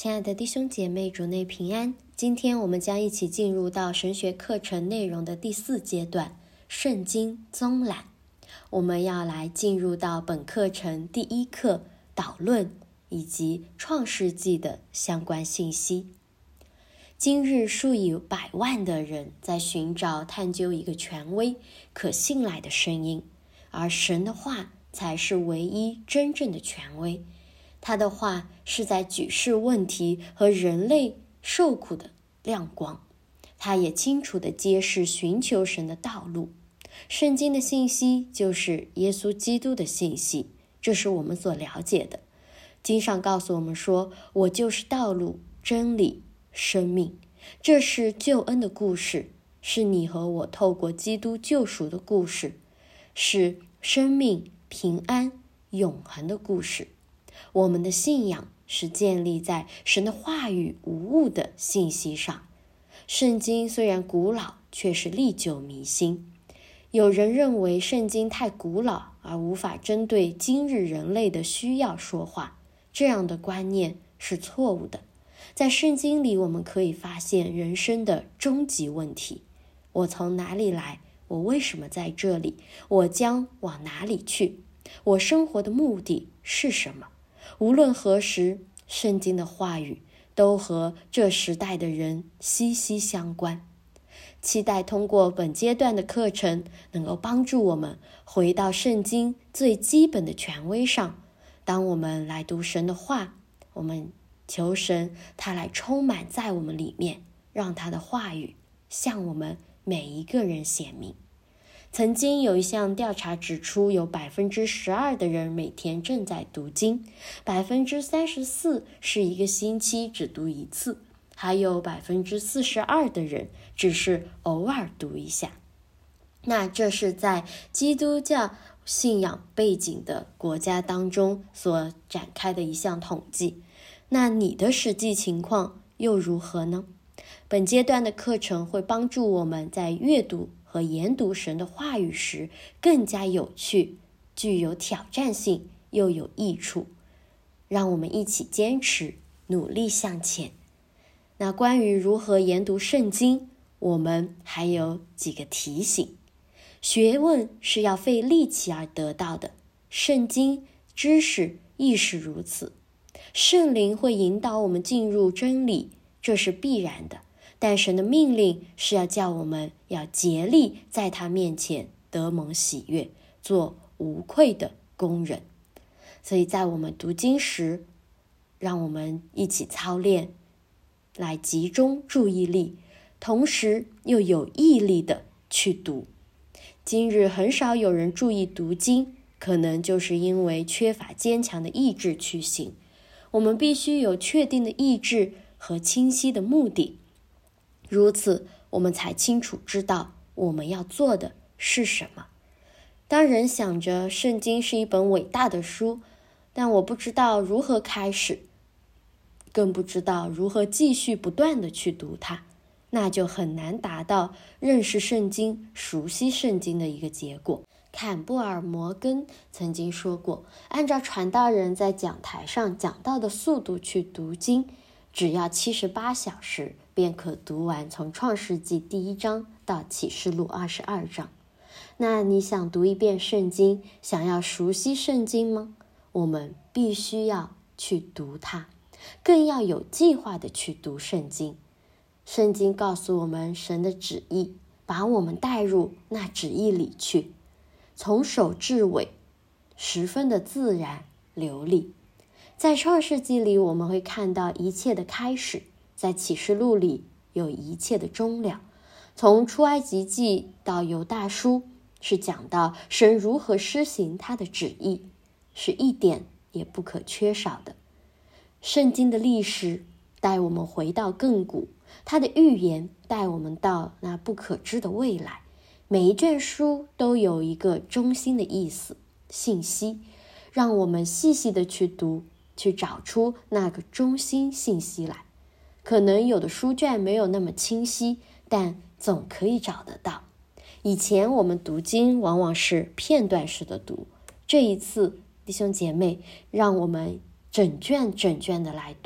亲爱的弟兄姐妹，主内平安。今天我们将一起进入到神学课程内容的第4阶段，圣经综览。我们要来进入到本课程第1课导论以及创世纪的相关信息。今日数以百万的人在寻找探究一个权威可信赖的声音，而神的话才是唯一真正的权威。他的话是在举世问题和人类受苦的亮光，他也清楚地揭示寻求神的道路。圣经的信息就是耶稣基督的信息，这是我们所了解的。经上告诉我们说，我就是道路、真理、生命。这是救恩的故事，是你和我透过基督救赎的故事，是生命、平安、永恒的故事。我们的信仰是建立在神的话语无误的信息上。圣经虽然古老，却是历久弥新。有人认为圣经太古老而无法针对今日人类的需要说话，这样的观念是错误的。在圣经里，我们可以发现人生的终极问题：我从哪里来？我为什么在这里？我将往哪里去？我生活的目的是什么？无论何时，圣经的话语都和这时代的人息息相关。期待通过本阶段的课程，能够帮助我们回到圣经最基本的权威上。当我们来读神的话，我们求神他来充满在我们里面，让他的话语向我们每一个人显明。曾经有一项调查指出，有 12% 的人每天正在读经， 34% 是一个星期只读一次，还有 42% 的人只是偶尔读一下。那这是在基督教信仰背景的国家当中所展开的一项统计。那你的实际情况又如何呢？本阶段的课程会帮助我们在阅读和研读神的话语时更加有趣，具有挑战性，又有益处。让我们一起坚持，努力向前。那关于如何研读圣经，我们还有几个提醒。学问是要费力气而得到的，圣经知识亦是如此。圣灵会引导我们进入真理，这是必然的。但神的命令是要叫我们要竭力在他面前得蒙喜悦，做无愧的工人。所以在我们读经时，让我们一起操练，来集中注意力，同时又有毅力的去读。今日很少有人注意读经，可能就是因为缺乏坚强的意志去行。我们必须有确定的意志和清晰的目的，如此我们才清楚知道我们要做的是什么。当人想着圣经是一本伟大的书，但我不知道如何开始，更不知道如何继续不断地去读它，那就很难达到认识圣经、熟悉圣经的一个结果。坎布尔·摩根曾经说过，按照传道人在讲台上讲道的速度去读经，只要78小时便可读完从创世纪第1章到启示录22章。那你想读一遍圣经，想要熟悉圣经吗？我们必须要去读它，更要有计划的去读圣经。圣经告诉我们神的旨意，把我们带入那旨意里去，从首至尾，十分的自然流利。在创世纪里，我们会看到一切的开始，在启示录里有一切的终了。从出埃及记到犹大书，是讲到神如何施行他的旨意，是一点也不可缺少的。圣经的历史带我们回到亘古，他的预言带我们到那不可知的未来。每一卷书都有一个中心的意思、信息，让我们细细的去读，去找出那个中心信息来。可能有的书卷没有那么清晰，但总可以找得到。以前我们读经往往是片段式的读，这一次弟兄姐妹，让我们整卷整卷的来读，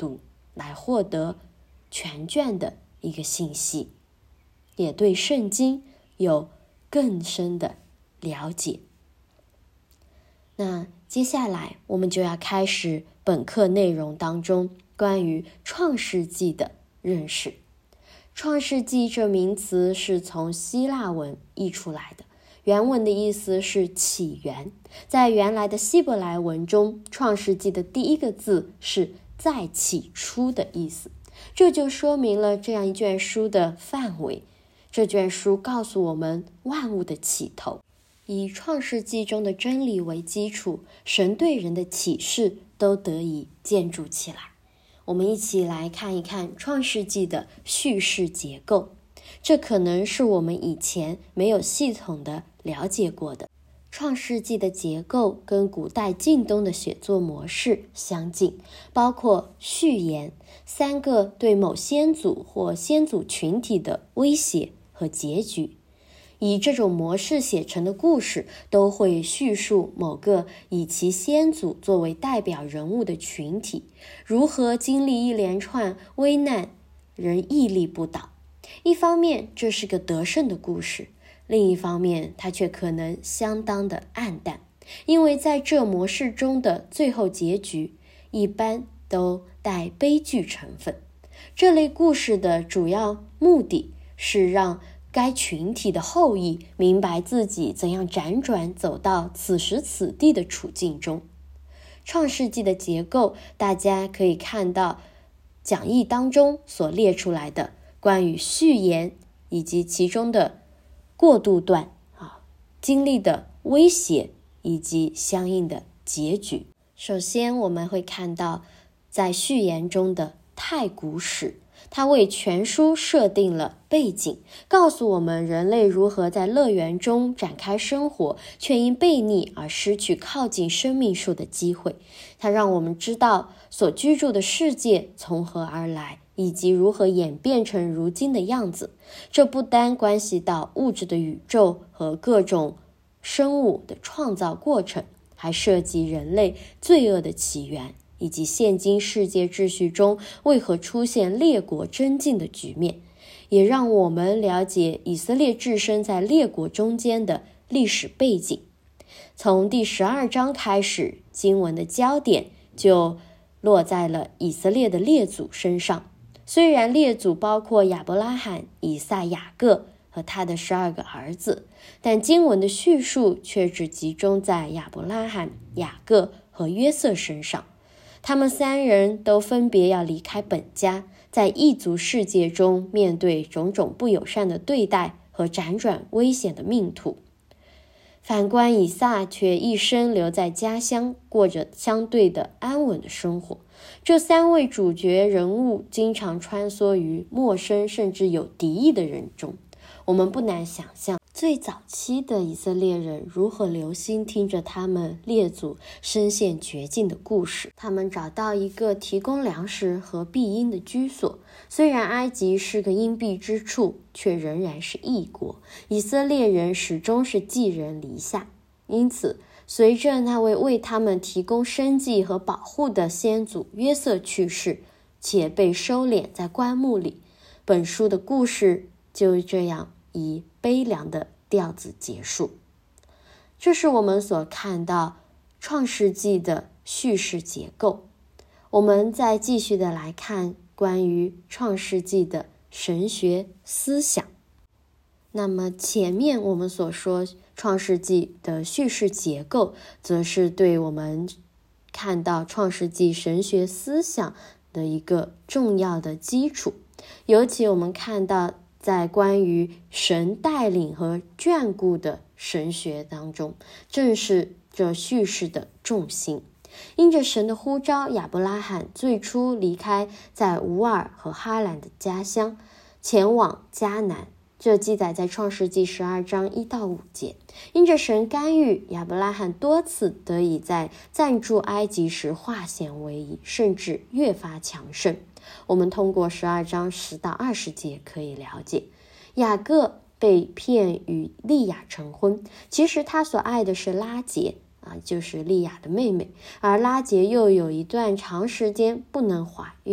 来获得全卷的一个信息，也对圣经有更深的了解。那接下来我们就要开始本课内容当中关于创世纪的认识。创世纪这名词是从希腊文译出来的，原文的意思是起源。在原来的希伯来文中，创世纪的第一个字是在起初的意思，这就说明了这样一卷书的范围。这卷书告诉我们万物的起头，以创世纪中的真理为基础，神对人的启示都得以建筑起来。我们一起来看一看创世纪的叙事结构，这可能是我们以前没有系统的了解过的。创世纪的结构跟古代近东的写作模式相近，包括序言、3个对某先祖或先祖群体的威胁和结局。以这种模式写成的故事都会叙述某个以其先祖作为代表人物的群体如何经历一连串危难，仍屹立不倒。一方面这是个得胜的故事，另一方面它却可能相当的暗淡，因为在这模式中的最后结局一般都带悲剧成分。这类故事的主要目的是让该群体的后裔明白自己怎样辗转走到此时此地的处境中。创世纪的结构大家可以看到讲义当中所列出来的关于序言以及其中的过渡段经历的威胁以及相应的结局。首先我们会看到在序言中的太古史，它为全书设定了背景，告诉我们人类如何在乐园中展开生活，却因悖逆而失去靠近生命树的机会。它让我们知道所居住的世界从何而来，以及如何演变成如今的样子。这不单关系到物质的宇宙和各种生物的创造过程，还涉及人类罪恶的起源，以及现今世界秩序中为何出现列国争竞的局面，也让我们了解以色列置身在列国中间的历史背景。从第12章开始，经文的焦点就落在了以色列的列祖身上。虽然列祖包括亚伯拉罕、以撒、雅各和他的12个儿子，但经文的叙述却只集中在亚伯拉罕、雅各和约瑟身上。他们3人都分别要离开本家，在异族世界中面对种种不友善的对待和辗转危险的命途。反观以撒却一生留在家乡，过着相对的安稳的生活。这3位主角人物经常穿梭于陌生甚至有敌意的人中。我们不难想象最早期的以色列人如何留心听着他们列祖身陷绝境的故事。他们找到一个提供粮食和避阴的居所，虽然埃及是个隐蔽之处，却仍然是异国，以色列人始终是寄人篱下。因此随着那位为他们提供生计和保护的先祖约瑟去世，且被收敛在棺木里，本书的故事就这样以悲凉的调子结束。这是我们所看到创世纪的叙事结构。我们再继续的来看关于创世纪的神学思想。那么前面我们所说创世纪的叙事结构，则是对我们看到创世纪神学思想的一个重要的基础。尤其我们看到在关于神带领和眷顾的神学当中，正是这叙事的重心。因着神的呼召，亚伯拉罕最初离开在乌尔和哈兰的家乡，前往迦南，这记载在创世纪12章1到5节。因着神干预，亚伯拉罕多次得以在暂住埃及时化险为夷，甚至越发强盛。我们通过12章10到20节可以了解，雅各被骗与利亚成婚，其实他所爱的是拉结，就是利亚的妹妹，而拉结又有一段长时间不能怀孕，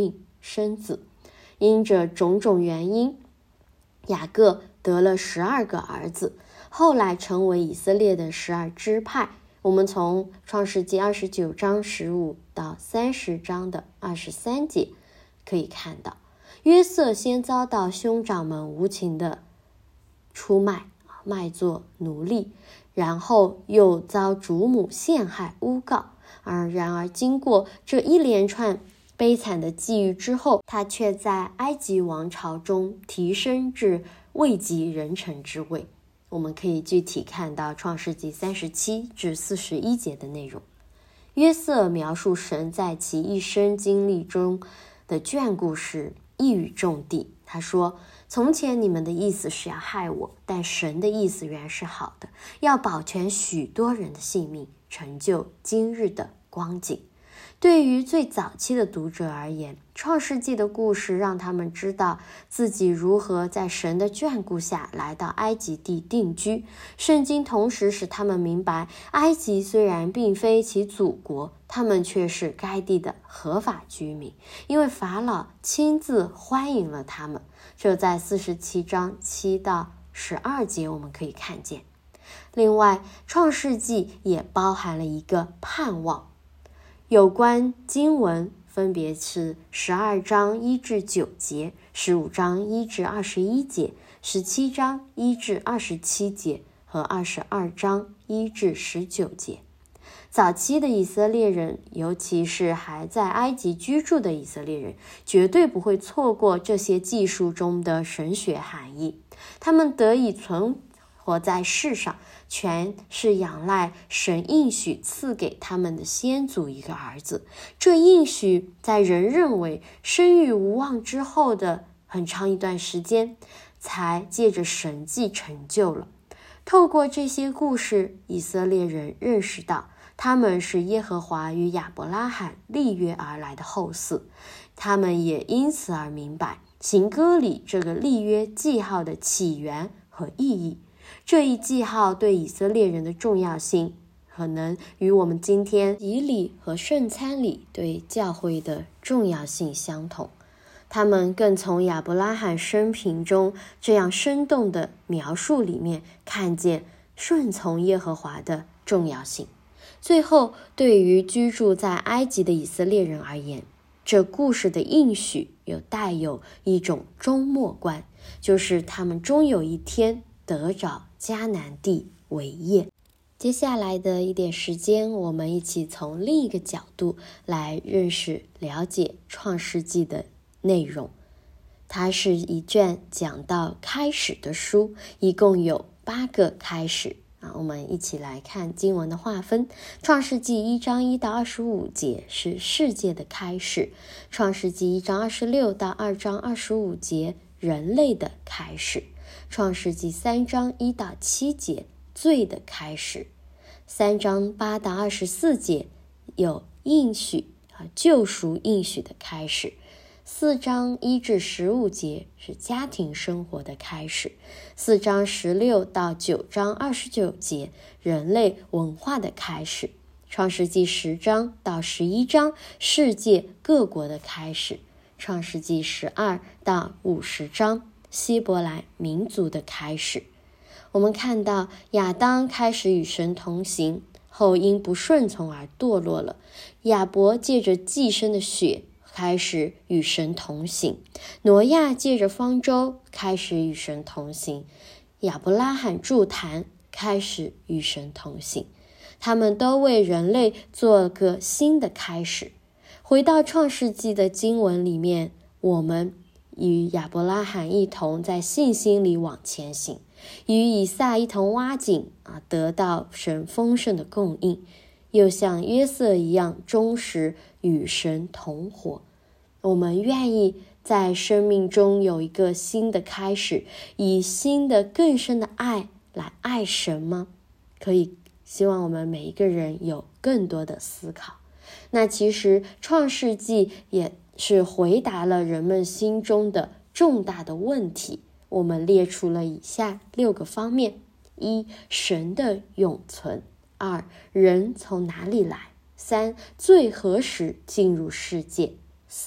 生子。因着种种原因，雅各得了12个儿子，后来成为以色列的12支派。我们从创世纪29章15到30章的23节可以看到，约瑟先遭到兄长们无情的出卖作奴隶，然后又遭主母陷害诬告。然而经过这一连串悲惨的际遇之后，他却在埃及王朝中提升至位极人臣之位。我们可以具体看到创世纪37至41节的内容。约瑟描述神在其一生经历中的眷顾时一语中的。他说，从前你们的意思是要害我，但神的意思原是好的，要保全许多人的性命，成就今日的光景。对于最早期的读者而言，创世纪的故事让他们知道自己如何在神的眷顾下来到埃及地定居。圣经同时使他们明白，埃及虽然并非其祖国，他们却是该地的合法居民，因为法老亲自欢迎了他们。这在47章7到12节我们可以看见。另外，创世纪也包含了一个盼望。有关经文分别是12章1至9节、15章1至21节、17章1至27节和22章1至19节。早期的以色列人，尤其是还在埃及居住的以色列人，绝对不会错过这些记述中的神学含义。他们得以存活在世上，全是仰赖神应许赐给他们的先祖一个儿子。这应许在人认为生育无望之后的很长一段时间，才借着神迹成就了。透过这些故事，以色列人认识到他们是耶和华与亚伯拉罕立约而来的后嗣，他们也因此而明白行歌里这个立约记号的起源和意义。这一记号对以色列人的重要性，可能与我们今天洗礼和圣餐礼对教会的重要性相同。他们更从亚伯拉罕生平中这样生动的描述里面看见顺从耶和华的重要性。最后，对于居住在埃及的以色列人而言，这故事的应许带有一种终末观，就是他们终有一天得着迦南地为业。接下来的一点时间，我们一起从另一个角度来认识了解创世纪的内容。它是一卷讲到开始的书，一共有8个开始。我们一起来看经文的划分。创世纪1章1到25节是世界的开始，创世纪1章26到2章25节人类的开始，创世纪3章1到7节罪的开始，3章8到24节有应许救赎应许的开始，4章1至15节是家庭生活的开始，4章16到9章29节人类文化的开始，创世纪10章到11章世界各国的开始，创世纪12到50章希伯来民族的开始。我们看到亚当开始与神同行，后因不顺从而堕落了。亚伯借着寄生的血开始与神同行，挪亚借着方舟开始与神同行，亚伯拉罕筑坛开始与神同行。他们都为人类做个新的开始。回到创世纪的经文里面，我们与亚伯拉罕一同在信心里往前行，与以撒一同挖井得到神丰盛的供应，又像约瑟一样忠实与神同活。我们愿意在生命中有一个新的开始，以新的更深的爱来爱神吗？可以，希望我们每一个人有更多的思考。那其实创世纪也是回答了人们心中的重大的问题。我们列出了以下6个方面： 1. 神的永存； 2. 人从哪里来； 3. 罪何时进入世界； 4.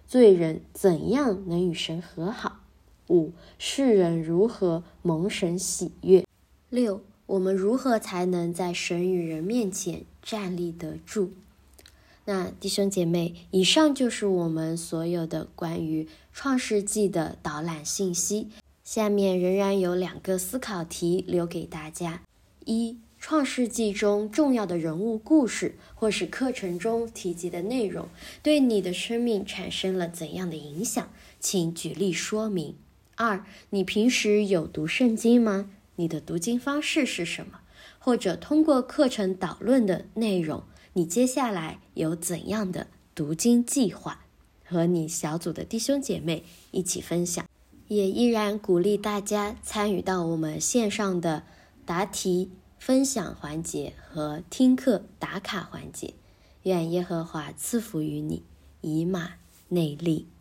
罪人怎样能与神和好？5. 世人如何蒙神喜悦？6. 我们如何才能在神与人面前站立得住？那弟兄姐妹，以上就是我们所有的关于创世纪的导览信息。下面仍然有2个思考题留给大家。1. 创世纪中重要的人物故事或是课程中提及的内容对你的生命产生了怎样的影响？请举例说明。2. 你平时有读圣经吗？你的读经方式是什么？或者通过课程导论的内容，你接下来有怎样的读经计划？和你小组的弟兄姐妹一起分享。也依然鼓励大家参与到我们线上的答题分享环节和听课打卡环节。愿耶和华赐福于你，以马内利。